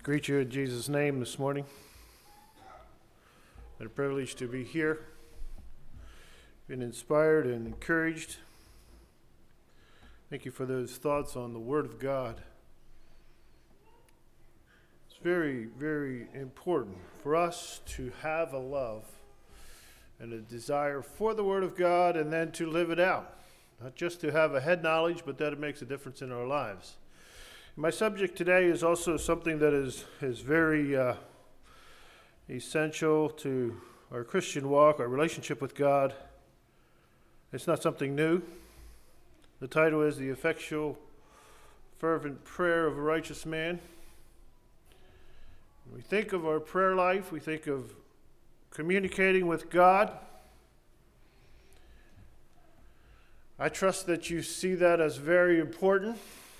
Greet you in Jesus' name this morning. What a privilege to be here. Been inspired and encouraged. Thank you for those thoughts on the Word of God. It's very, very important for us to have a love and a desire for the Word of God and then to live it out. Not just to have a head knowledge, but that it makes a difference in our lives. My subject today is also something that is very essential to our Christian walk, our relationship with God. It's not something new. The title is The Effectual, Fervent Prayer of a Righteous Man. When we think of our prayer life, we think of communicating with God. I trust that you see that as very important.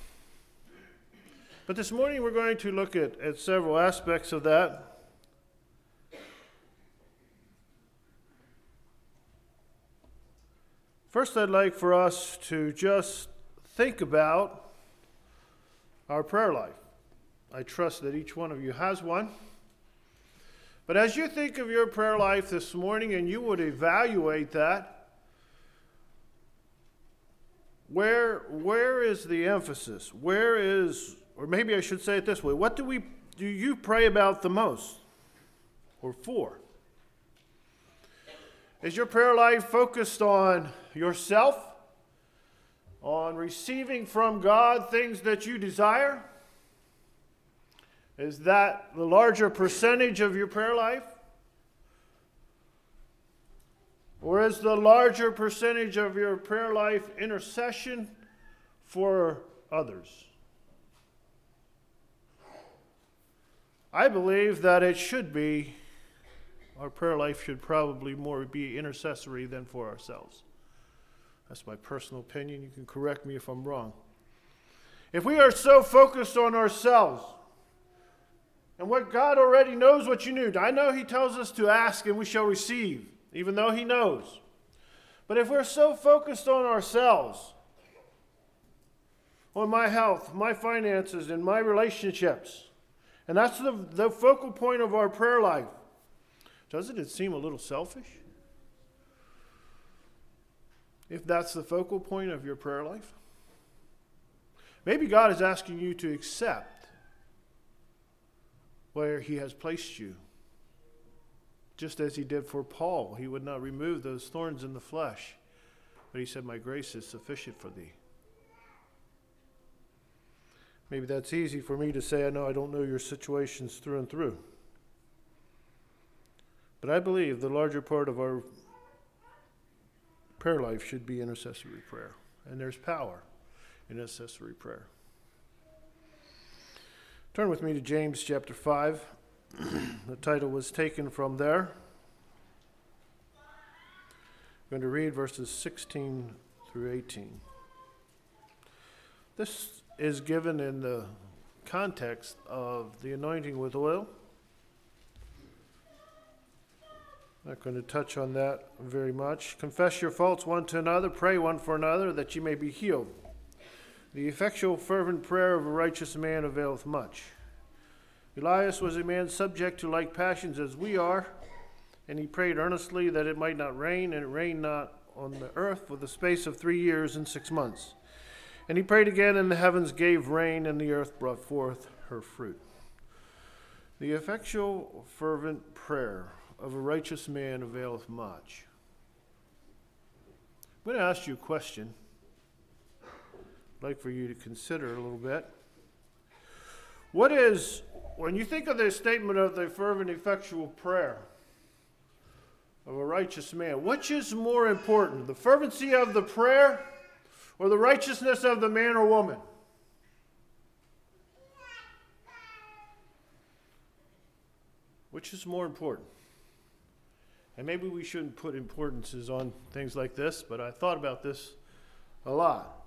But this morning we're going to look at several aspects of that. First, I'd like for us to just think about our prayer life. I trust that each one of you has one. But as you think of your prayer life this morning and you would evaluate that, where is the emphasis? Or maybe I should say it this way, what do you pray about the most or for? Is your prayer life focused on yourself, on receiving from God things that you desire? Is that the larger percentage of your prayer life? Or is the larger percentage of your prayer life intercession for others? I believe that it should be, our prayer life should probably more be intercessory than for ourselves. That's my personal opinion. You can correct me if I'm wrong. If we are so focused on ourselves and what God already knows what you need, I know He tells us to ask and we shall receive, even though He knows. But if we're so focused on ourselves, on my health, my finances, and my relationships, and that's the focal point of our prayer life, doesn't it seem a little selfish? If that's the focal point of your prayer life? Maybe God is asking you to accept where He has placed you. Just as He did for Paul. He would not remove those thorns in the flesh. But He said, my grace is sufficient for thee. Maybe that's easy for me to say. I know I don't know your situations through and through. But I believe the larger part of our prayer life should be intercessory prayer. And there's power in intercessory prayer. Turn with me to James chapter 5. The title was taken from there. I'm going to read verses 16 through 18. This is given in the context of the anointing with oil. I'm not going to touch on that very much. Confess your faults one to another, pray one for another, that ye may be healed. The effectual fervent prayer of a righteous man availeth much. Elias was a man subject to like passions as we are, and he prayed earnestly that it might not rain, and it rained not on the earth for the space of 3 years and 6 months. And he prayed again, and the heavens gave rain, and the earth brought forth her fruit. The effectual fervent prayer of a righteous man availeth much. I'm going to ask you a question I'd like for you to consider a little bit. When you think of the statement of the fervent, effectual prayer of a righteous man, which is more important, the fervency of the prayer or the righteousness of the man or woman? Which is more important? And maybe we shouldn't put importances on things like this, but I thought about this a lot.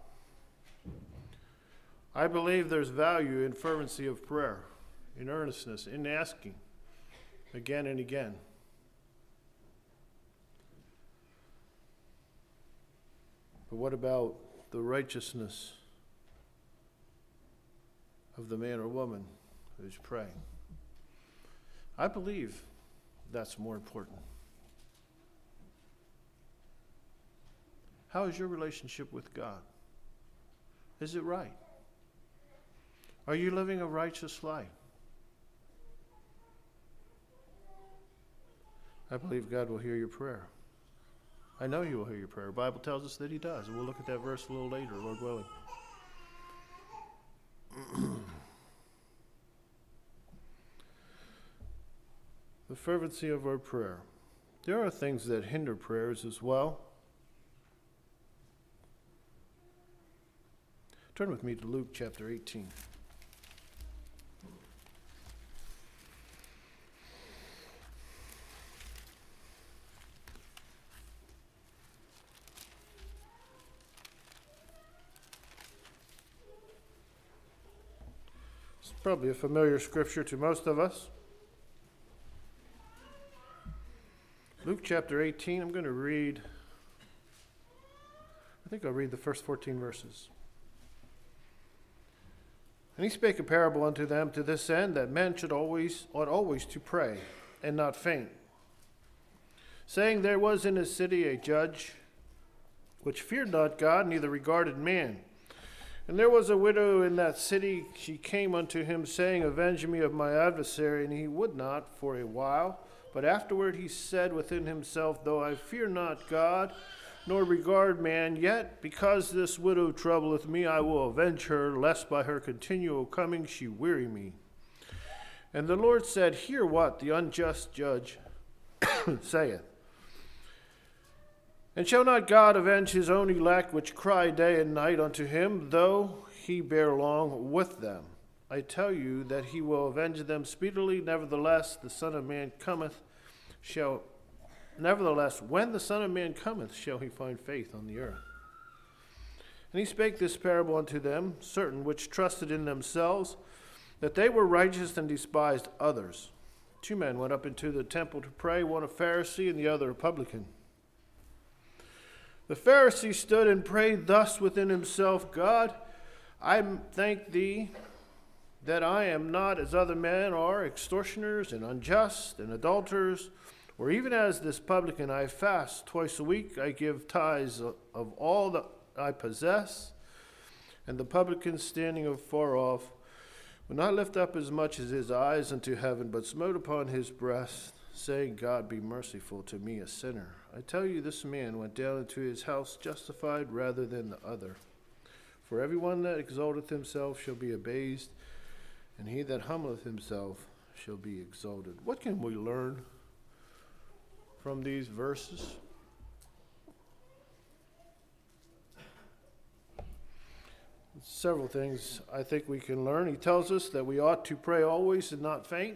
I believe there's value in fervency of prayer, in earnestness, in asking again and again. But what about the righteousness of the man or woman who's praying. I believe that's more important. How is your relationship with God? Is it right? Are you living a righteous life? I believe God will hear your prayer. I know He will hear your prayer. The Bible tells us that He does, and we'll look at that verse a little later, Lord willing. The fervency of our prayer. There are things that hinder prayers as well. Turn with me to Luke chapter 18. It's probably a familiar scripture to most of us. Luke chapter 18, I'm going to read, I'll read the first 14 verses. And he spake a parable unto them to this end, that men ought always to pray, and not faint. Saying, there was in a city a judge, which feared not God, neither regarded man. And there was a widow in that city. She came unto him, saying, avenge me of my adversary. And he would not for a while. But afterward he said within himself, though I fear not God, nor regard man, yet because this widow troubleth me, I will avenge her, lest by her continual coming she weary me. And the Lord said, hear what the unjust judge saith. And shall not God avenge his own elect, which cry day and night unto him, though he bear long with them? I tell you that he will avenge them speedily. Nevertheless, when the Son of Man cometh, shall he find faith on the earth. And he spake this parable unto them, certain which trusted in themselves, that they were righteous and despised others. 2 men went up into the temple to pray, one a Pharisee and the other a publican. The Pharisee stood and prayed thus within himself, God, I thank thee that I am not as other men are, extortioners and unjust and adulterers, or even as this publican. I fast twice a week, I give tithes of all that I possess. And the publican, standing afar off, would not lift up as much as his eyes unto heaven, but smote upon his breast, saying, God, be merciful to me, a sinner. I tell you, this man went down into his house justified rather than the other. For everyone that exalteth himself shall be abased, and he that humbleth himself shall be exalted. What can we learn from these verses? Several things I think we can learn. He tells us that we ought to pray always and not faint.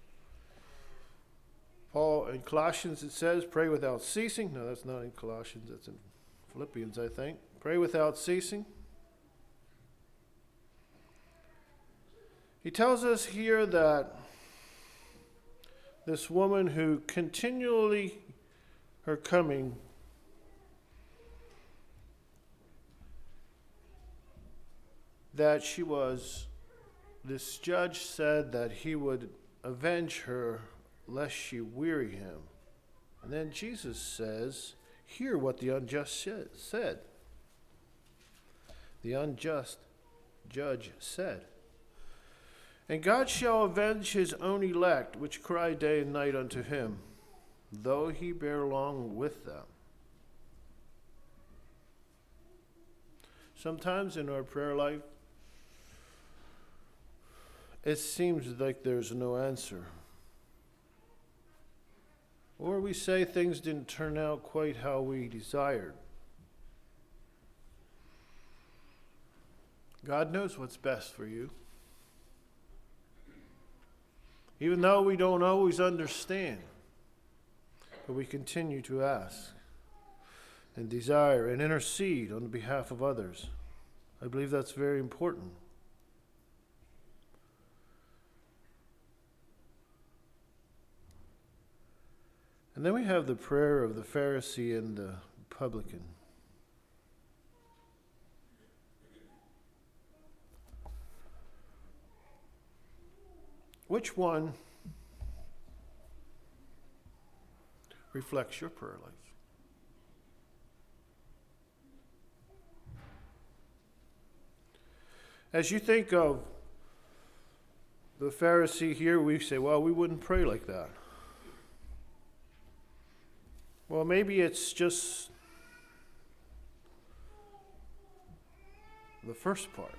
Paul, in Colossians it says, pray without ceasing. No, that's not in Colossians, that's in Philippians, I think. Pray without ceasing. He tells us here that this woman who continually, her coming, that she was, this judge said that he would avenge her lest she weary him. And then Jesus says, hear what the unjust said. The unjust judge said, and God shall avenge his own elect, which cry day and night unto him, though he bear long with them. Sometimes in our prayer life, it seems like there's no answer. Or we say things didn't turn out quite how we desired. God knows what's best for you. Even though we don't always understand, but we continue to ask and desire and intercede on behalf of others. I believe that's very important. And then we have the prayer of the Pharisee and the publican. Which one reflects your prayer life? As you think of the Pharisee here, we say, well, we wouldn't pray like that. Well, maybe it's just the first part.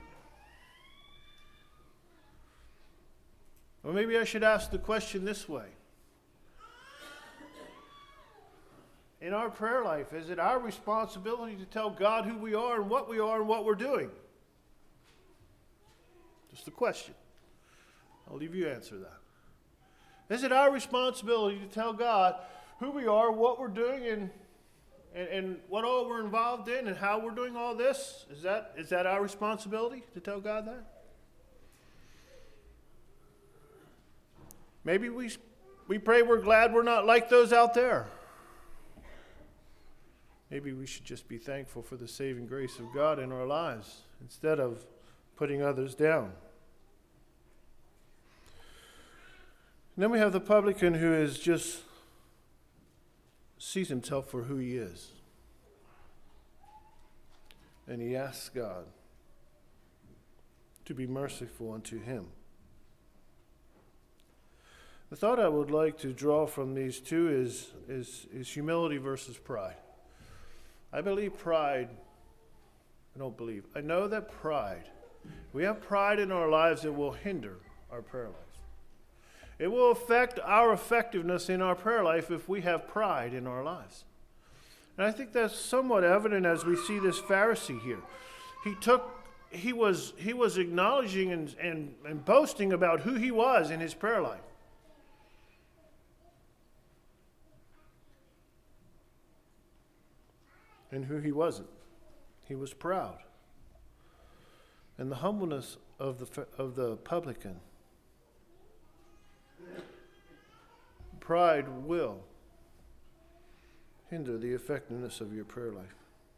Or maybe I should ask the question this way. In our prayer life, is it our responsibility to tell God who we are and what we're doing? Just a question. I'll leave you to answer that. Is it our responsibility to tell God who we are, what we're doing, and what all we're involved in, and how we're doing all this? Is that our responsibility to tell God that? Maybe we pray we're glad we're not like those out there. Maybe we should just be thankful for the saving grace of God in our lives instead of putting others down. And then we have the publican who is just sees himself for who he is. And he asks God to be merciful unto him. The thought I would like to draw from these two is humility versus pride. I know that pride, we have pride in our lives that will hinder our prayer life. It will affect our effectiveness in our prayer life if we have pride in our lives. And I think that's somewhat evident as we see this Pharisee here. He was acknowledging and boasting about who he was in his prayer life. And who he wasn't. He was proud. And the humbleness of the publican. Pride will hinder the effectiveness of your prayer life.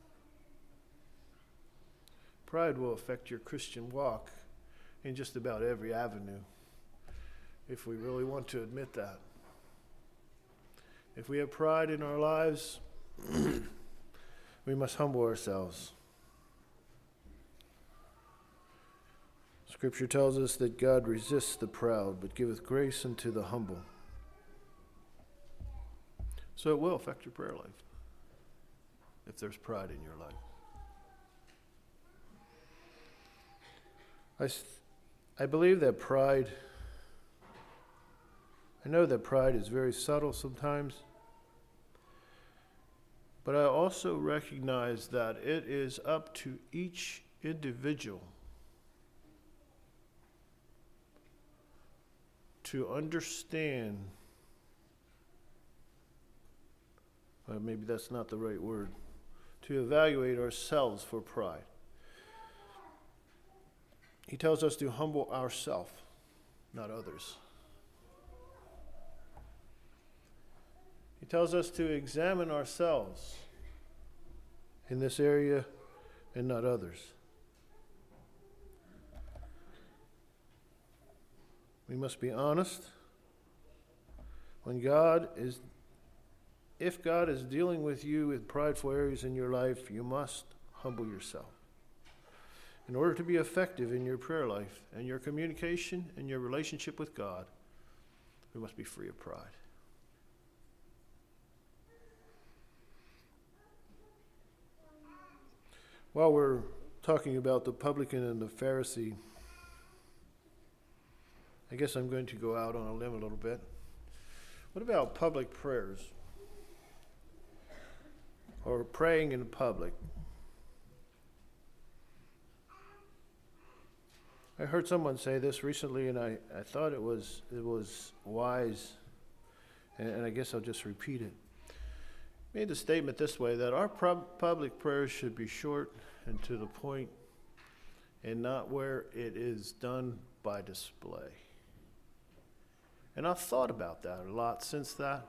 Pride will affect your Christian walk in just about every avenue, if we really want to admit that. If we have pride in our lives, we must humble ourselves. Scripture tells us that God resists the proud, but giveth grace unto the humble. So it will affect your prayer life if there's pride in your life. I believe that I know that pride is very subtle sometimes, but I also recognize that it is up to each individual to understand. Maybe that's not the right word, to evaluate ourselves for pride. He tells us to humble ourselves, not others. He tells us to examine ourselves in this area and not others. We must be honest. If God is dealing with you with prideful areas in your life, you must humble yourself. In order to be effective in your prayer life and your communication and your relationship with God, we must be free of pride. While we're talking about the publican and the Pharisee, I guess I'm going to go out on a limb a little bit. What about public prayers? Or praying in public? I heard someone say this recently, and I thought it was wise, and I guess I'll just repeat it. Made the statement this way, that our public prayers should be short and to the point, and not where it is done by display. And I've thought about that a lot since that.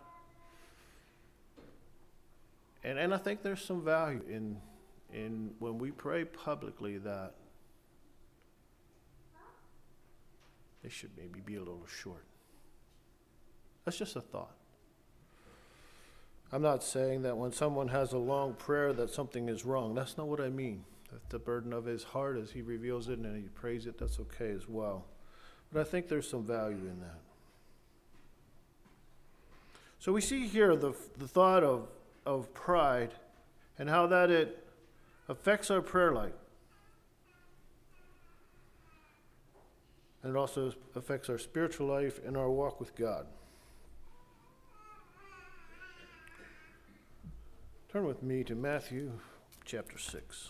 And I think there's some value in when we pray publicly that they should maybe be a little short. That's just a thought. I'm not saying that when someone has a long prayer that something is wrong. That's not what I mean. That the burden of his heart as he reveals it and he prays it, that's okay as well. But I think there's some value in that. So we see here the thought of pride and how that it affects our prayer life. And it also affects our spiritual life and our walk with God. Turn with me to Matthew chapter 6.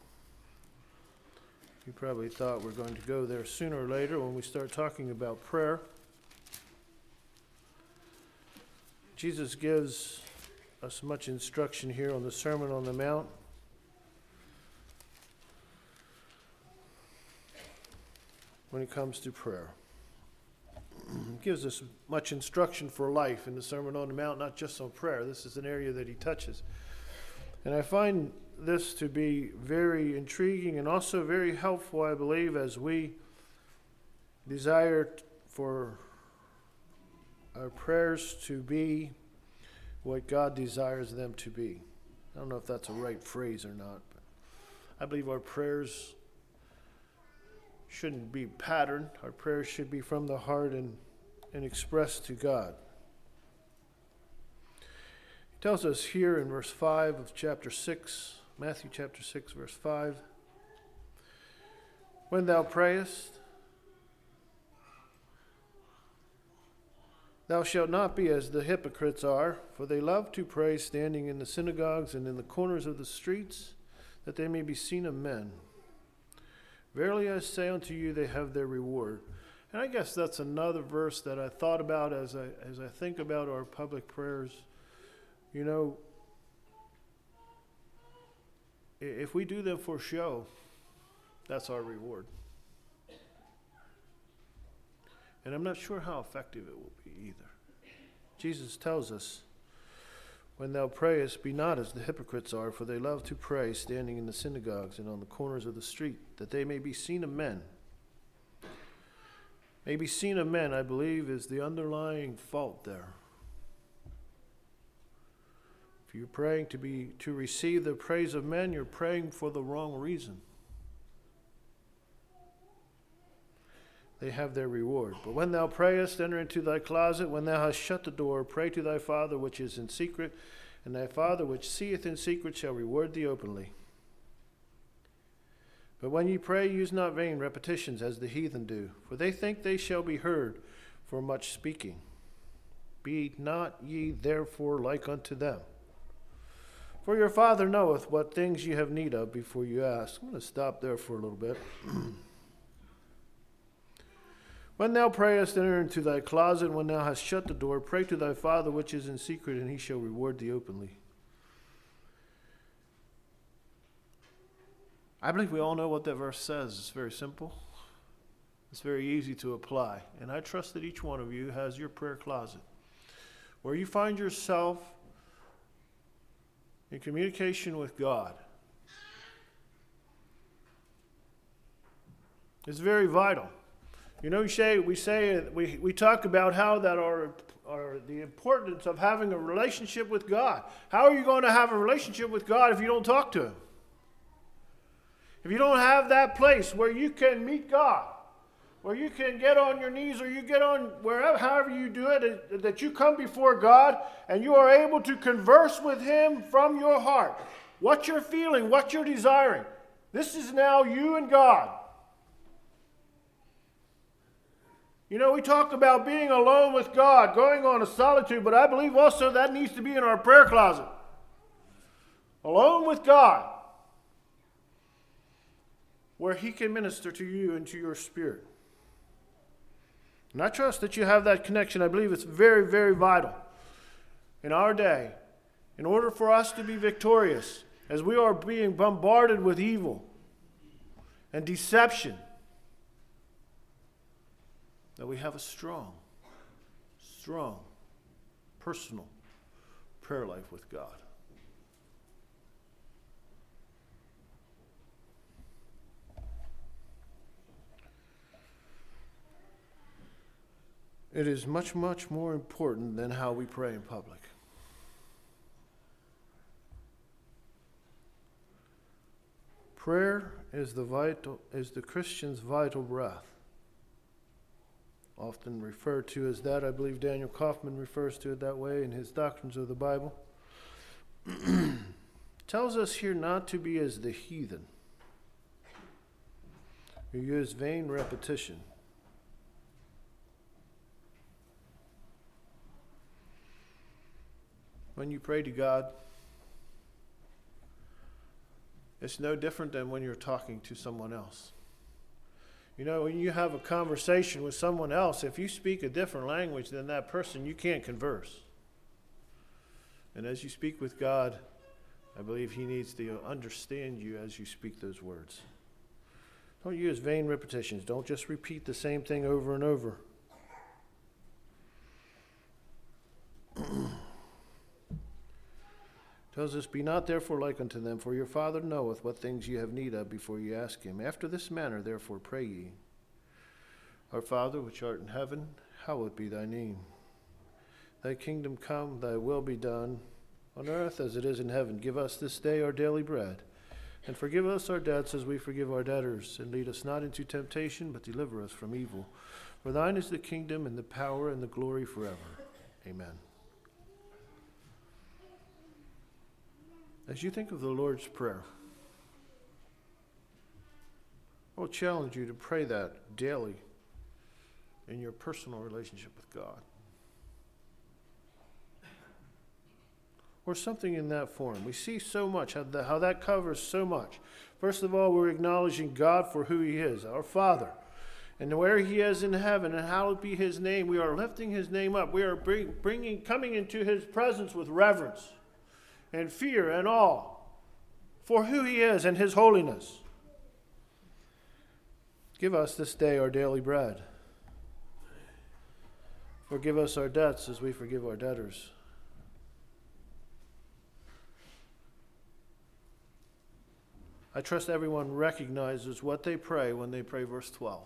You probably thought we're going to go there sooner or later when we start talking about prayer. Jesus gives us much instruction here on the Sermon on the Mount. When it comes to prayer. He gives us much instruction for life in the Sermon on the Mount, not just on prayer. This is an area that he touches. And I find this to be very intriguing and also very helpful, I believe, as we desire for our prayers to be what God desires them to be. I don't know if that's a right phrase or not, but I believe our prayers shouldn't be patterned. Our prayers should be from the heart and expressed to God. He tells us here in verse 5 of chapter 6, Matthew chapter 6, verse 5, when thou prayest, thou shalt not be as the hypocrites are, for they love to pray standing in the synagogues and in the corners of the streets, that they may be seen of men. Verily I say unto you, they have their reward. And I guess that's another verse that I thought about as I think about our public prayers. You know, if we do them for show, that's our reward. And I'm not sure how effective it will be either. Jesus tells us, when thou prayest, be not as the hypocrites are, for they love to pray standing in the synagogues and on the corners of the street, that they may be seen of men. May be seen of men, I believe, is the underlying fault there. If you're praying to receive the praise of men, you're praying for the wrong reason. They have their reward. But when thou prayest, enter into thy closet. When thou hast shut the door, pray to thy Father which is in secret, and thy Father which seeth in secret shall reward thee openly. But when ye pray, use not vain repetitions as the heathen do, for they think they shall be heard for much speaking. Be not ye therefore like unto them. For your Father knoweth what things ye have need of before you ask. I'm going to stop there for a little bit. When thou prayest, enter into thy closet. When thou hast shut the door, pray to thy Father which is in secret, and he shall reward thee openly. I believe we all know what that verse says. It's very simple. It's very easy to apply. And I trust that each one of you has your prayer closet, where you find yourself in communication with God. It's very vital. You know, we talk about how that are the importance of having a relationship with God. How are you going to have a relationship with God if you don't talk to him? If you don't have that place where you can meet God, where you can get on your knees or you get on wherever, however you do it, that you come before God and you are able to converse with him from your heart. What you're feeling, what you're desiring. This is now you and God. You know, we talk about being alone with God, going on a solitude, but I believe also that needs to be in our prayer closet. Alone with God, where he can minister to you and to your spirit. And I trust that you have that connection. I believe it's very, very vital in our day, in order for us to be victorious, as we are being bombarded with evil and deception, that we have a strong, personal prayer life with God. it is much, much more important than how we pray in public. Prayer is the Christian's vital breath. Often referred to as that. I believe Daniel Kaufman refers to it that way in his Doctrines of the Bible. Tells us here not to be as the heathen, who use vain repetition. When you pray to God, it's no different than when you're talking to someone else. You know, when you have a conversation with someone else, if you speak a different language than that person, you can't converse. And as you speak with God, I believe He needs to understand you as you speak those words. Don't use vain repetitions. Don't just repeat the same thing over and over. Tells us, be not therefore like unto them, for your Father knoweth what things you have need of before you ask Him. After this manner therefore pray ye. Our Father, which art in heaven, hallowed be thy name. Thy kingdom come, thy will be done, on earth as it is in heaven. Give us this day our daily bread, and forgive us our debts as we forgive our debtors. And lead us not into temptation, but deliver us from evil. For thine is the kingdom, and the power, and the glory forever. Amen. As you think of the Lord's Prayer, I will challenge you to pray that daily in your personal relationship with God. Or something in that form. We see so much, how that covers so much. First of all, we're acknowledging God for who He is, our Father, and where He is in heaven, and hallowed be His name. We are lifting His name up. We are coming into His presence with reverence and fear and awe for who He is and His holiness. Give us this day our daily bread. Forgive us our debts as we forgive our debtors. I trust everyone recognizes what they pray when they pray verse 12.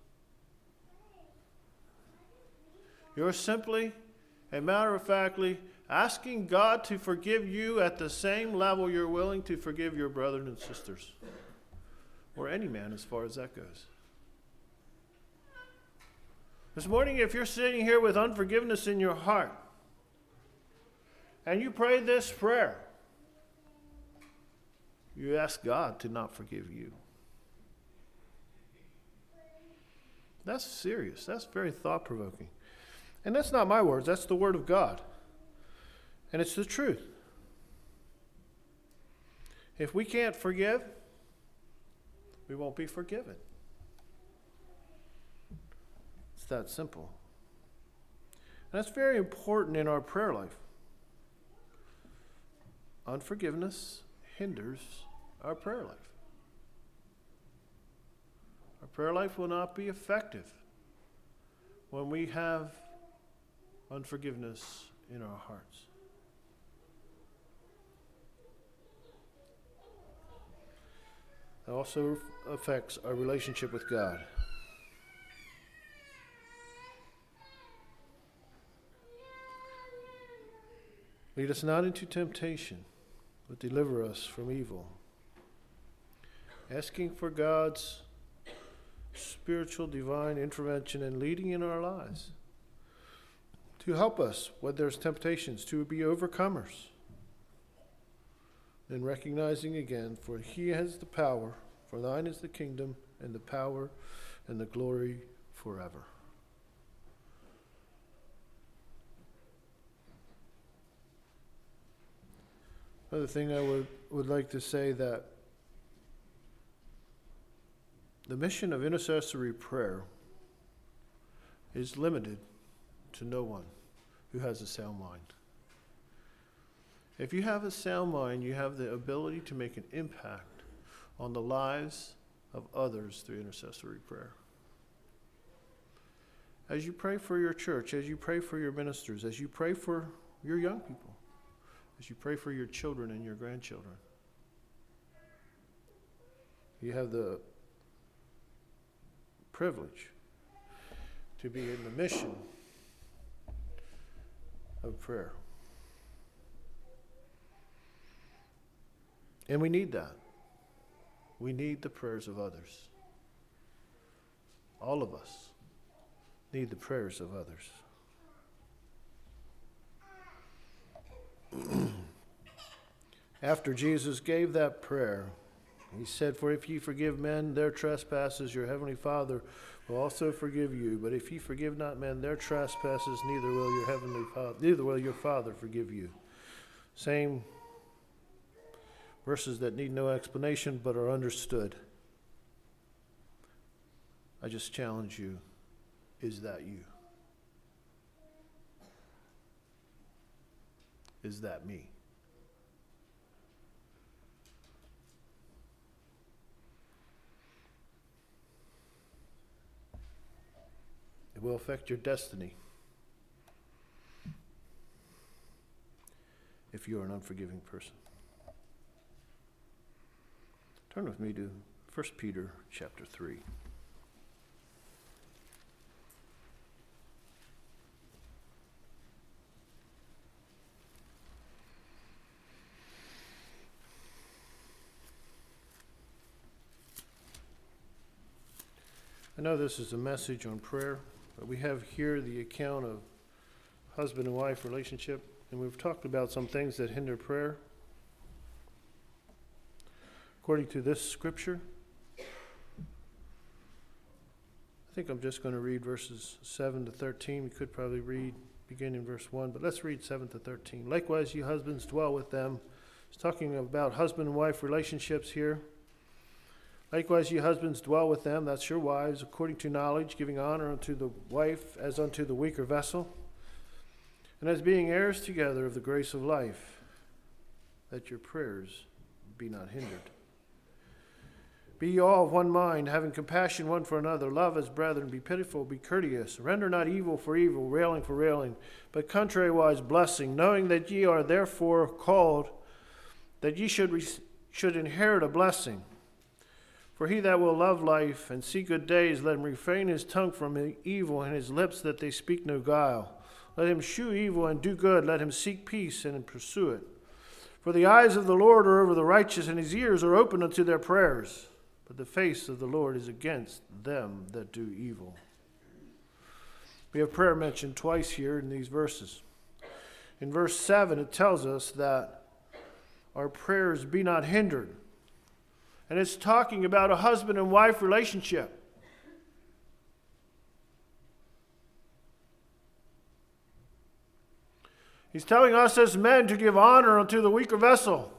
You're simply and matter-of-factly asking God to forgive you at the same level you're willing to forgive your brothers and sisters, or any man as far as that goes. This morning, if you're sitting here with unforgiveness in your heart, and you pray this prayer, you ask God to not forgive you. That's serious. That's very thought-provoking. And that's not my words. That's the Word of God. And it's the truth. If we can't forgive, we won't be forgiven. It's that simple. And that's very important in our prayer life. Unforgiveness hinders our prayer life. Our prayer life will not be effective when we have unforgiveness in our hearts. It also affects our relationship with God. Lead us not into temptation, but deliver us from evil. Asking for God's spiritual divine intervention and leading in our lives to help us when there's temptations, to be overcomers. And recognizing again, for He has the power, for thine is the kingdom and the power and the glory forever. Another thing I would like to say, that the mission of intercessory prayer is limited to no one who has a sound mind. If you have a sound mind, you have the ability to make an impact on the lives of others through intercessory prayer. As you pray for your church, as you pray for your ministers, as you pray for your young people, as you pray for your children and your grandchildren, you have the privilege to be in the mission of prayer. And we need that. We need the prayers of others. All of us need the prayers of others. After Jesus gave that prayer, he said, "For if ye forgive men their trespasses, your heavenly Father will also forgive you. But if ye forgive not men their trespasses, neither will your Father forgive you." Same verses that need no explanation but are understood. I just challenge you, is that you? Is that me? It will affect your destiny if you are an unforgiving person. Turn with me to 1 Peter chapter 3. I know this is a message on prayer, but we have here the account of husband and wife relationship, and we've talked about some things that hinder prayer. According to this scripture, I think I'm just going to read verses 7 to 13. We could probably read beginning in verse 1, but let's read 7 to 13. "Likewise, you husbands dwell with them." It's talking about husband and wife relationships here. "Likewise, ye husbands dwell with them," that's your wives, "according to knowledge, giving honor unto the wife as unto the weaker vessel, and as being heirs together of the grace of life, that your prayers be not hindered. Be ye all of one mind, having compassion one for another, love as brethren, be pitiful, be courteous, render not evil for evil, railing for railing, but contrariwise blessing, knowing that ye are therefore called, that ye should inherit a blessing. For he that will love life and see good days, let him refrain his tongue from evil and his lips that they speak no guile. Let him shew evil and do good, let him seek peace and pursue it. For the eyes of the Lord are over the righteous, and his ears are open unto their prayers. But the face of the Lord is against them that do evil." We have prayer mentioned twice here in these verses. In verse 7, it tells us that our prayers be not hindered. And it's talking about a husband and wife relationship. He's telling us as men to give honor unto the weaker vessel.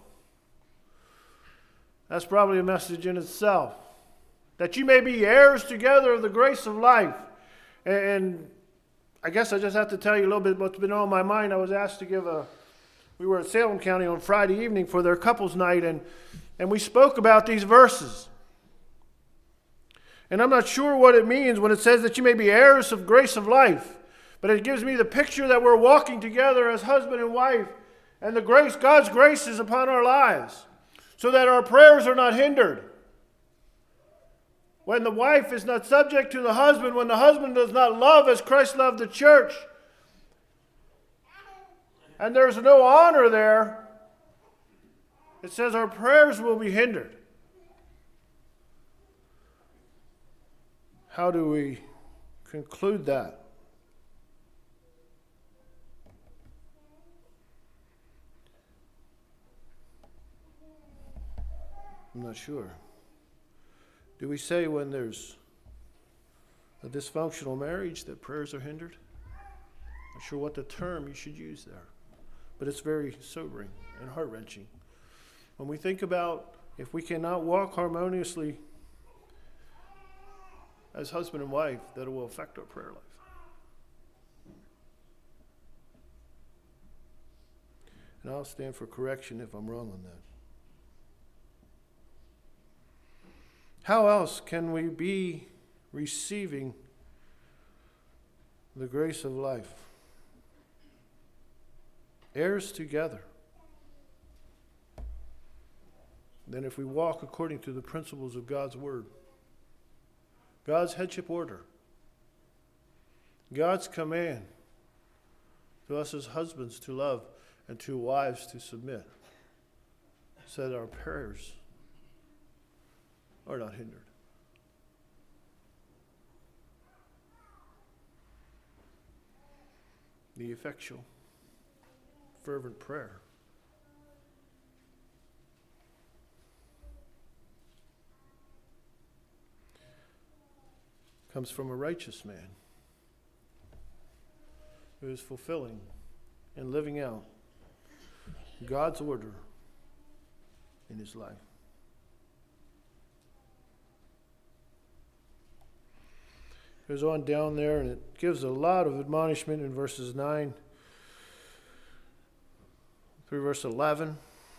That's probably a message in itself. That you may be heirs together of the grace of life. And I guess I just have to tell you a little bit what's been on my mind. I was asked to we were at Salem County on Friday evening for their couples night, and we spoke about these verses. And I'm not sure what it means when it says that you may be heirs of grace of life. But it gives me the picture that we're walking together as husband and wife, and God's grace is upon our lives, so that our prayers are not hindered. When the wife is not subject to the husband, when the husband does not love as Christ loved the church, and there's no honor there, it says our prayers will be hindered. How do we conclude that? I'm not sure. Do we say when there's a dysfunctional marriage that prayers are hindered? I'm not sure what the term you should use there, but it's very sobering and heart-wrenching. When we think about if we cannot walk harmoniously as husband and wife, that it will affect our prayer life. And I'll stand for correction if I'm wrong on that. How else can we be receiving the grace of life? Heirs together. Then if we walk according to the principles of God's word, God's headship order, God's command to us as husbands to love, and to wives to submit, so that our prayers are not hindered. The effectual, fervent prayer comes from a righteous man who is fulfilling and living out God's order in his life. Goes on down there, and it gives a lot of admonishment in verses 9 through verse 11.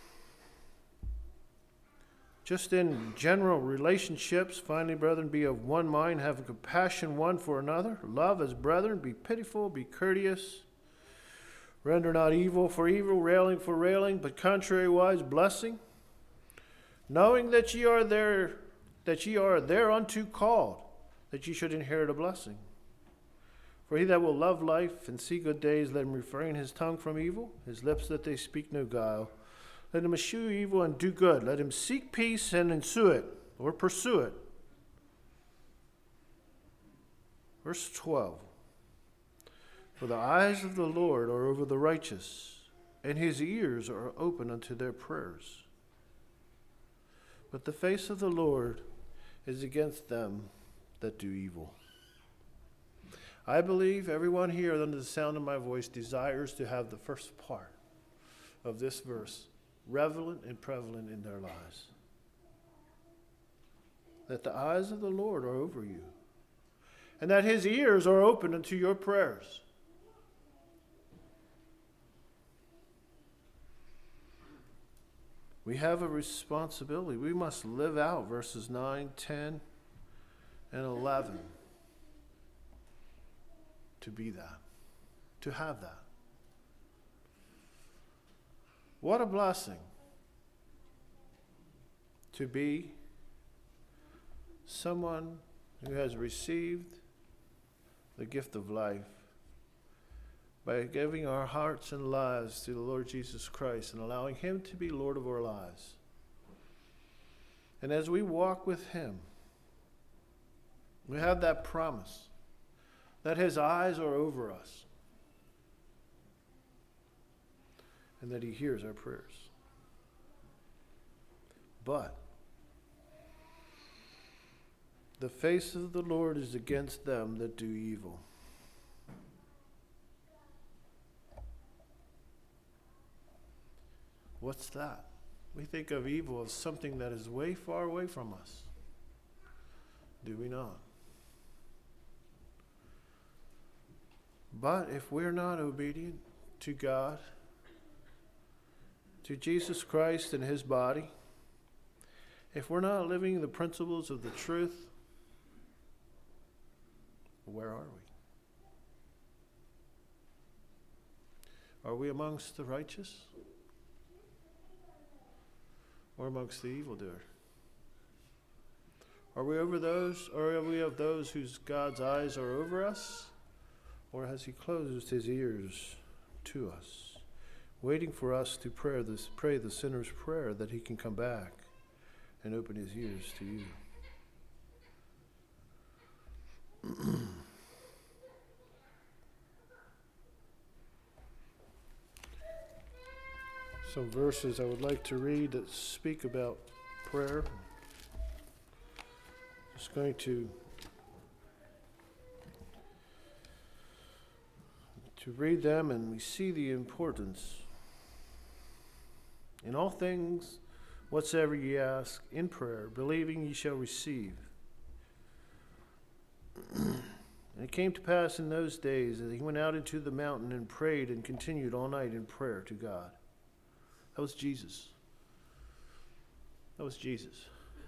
Just in general relationships, finally, brethren, be of one mind, having compassion one for another. Love as brethren, be pitiful, be courteous. Render not evil for evil, railing for railing, but contrariwise blessing. Knowing that ye are thereunto called, that ye should inherit a blessing. For he that will love life and see good days, let him refrain his tongue from evil, his lips that they speak no guile. Let him eschew evil and do good. Let him seek peace and ensue it, or pursue it. Verse 12. For the eyes of the Lord are over the righteous, and his ears are open unto their prayers. But the face of the Lord is against them that do evil. I believe everyone here under the sound of my voice desires to have the first part of this verse relevant and prevalent in their lives. That the eyes of the Lord are over you, and that his ears are open unto your prayers. We have a responsibility. We must live out verses 9, 10, and 11 to be that, to have that. What a blessing to be someone who has received the gift of life by giving our hearts and lives to the Lord Jesus Christ and allowing him to be Lord of our lives. And as we walk with him, we have that promise that his eyes are over us and that he hears our prayers. But the face of the Lord is against them that do evil. What's that? We think of evil as something that is way far away from us. Do we not? But if we're not obedient to God, to Jesus Christ and his body, if we're not living the principles of the truth, where are we? Are we amongst the righteous? Or amongst the evildoer? Are we over those, or are we of those whose God's eyes are over us? Or has he closed his ears to us, waiting for us to pray the sinner's prayer that he can come back and open his ears to you? Some verses I would like to read that speak about prayer. Just going to read them, and we see the importance. In all things, whatsoever ye ask in prayer, believing ye shall receive. And it came to pass in those days that he went out into the mountain and prayed and continued all night in prayer to God. That was Jesus. That was Jesus.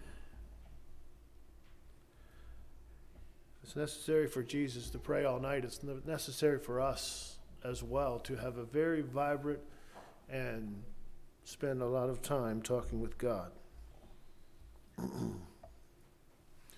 It's necessary for Jesus to pray all night. It's necessary for us as well to have a very vibrant and spend a lot of time talking with God.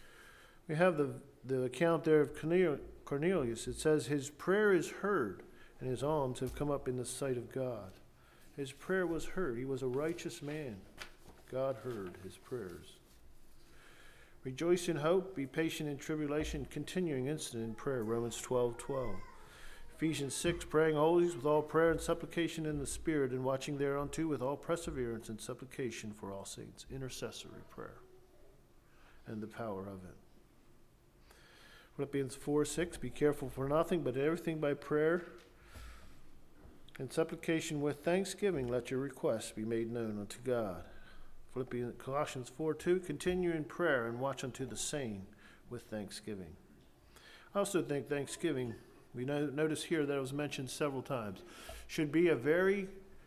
We have the account there of Cornelius. It says his prayer is heard, and his alms have come up in the sight of God. His prayer was heard. He was a righteous man. God heard his prayers. Rejoice in hope, be patient in tribulation, continuing instant in prayer, Romans 12:12. Ephesians 6, praying always with all prayer and supplication in the Spirit, and watching thereunto with all perseverance and supplication for all saints, intercessory prayer, and the power of it. Philippians 4:6, be careful for nothing, but everything by prayer and supplication with thanksgiving, let your requests be made known unto God. Colossians 4:2, continue in prayer and watch unto the same with thanksgiving. I also think thanksgiving, we notice here that it was mentioned several times, should be a very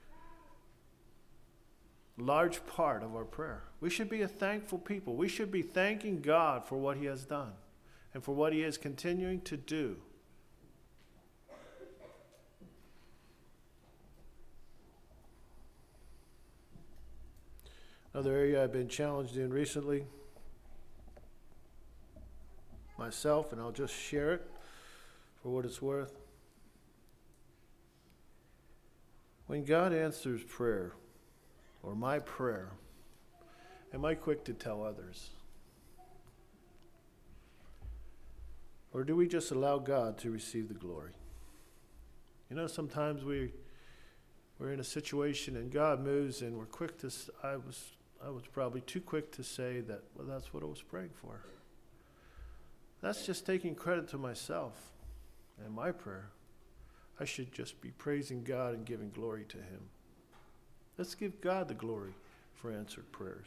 large part of our prayer. We should be a thankful people. We should be thanking God for what he has done and for what he is continuing to do. Another area I've been challenged in recently, myself, and I'll just share it for what it's worth. When God answers prayer, or my prayer, am I quick to tell others? Or do we just allow God to receive the glory? You know, sometimes we're in a situation and God moves and we're quick to, I was probably too quick to say that, well, that's what I was praying for. That's just taking credit to myself and my prayer. I should just be praising God and giving glory to him. Let's give God the glory for answered prayers.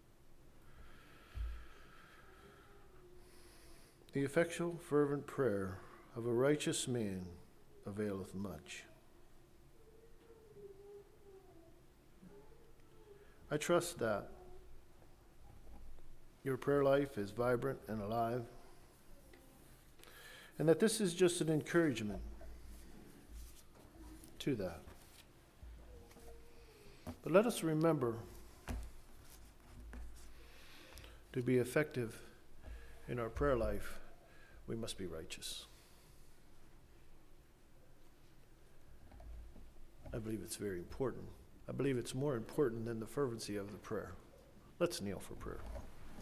The effectual, fervent prayer of a righteous man availeth much. I trust that your prayer life is vibrant and alive, and that this is just an encouragement to that. But let us remember to be effective in our prayer life, we must be righteous. I believe it's very important. I believe it's more important than the fervency of the prayer. Let's kneel for prayer.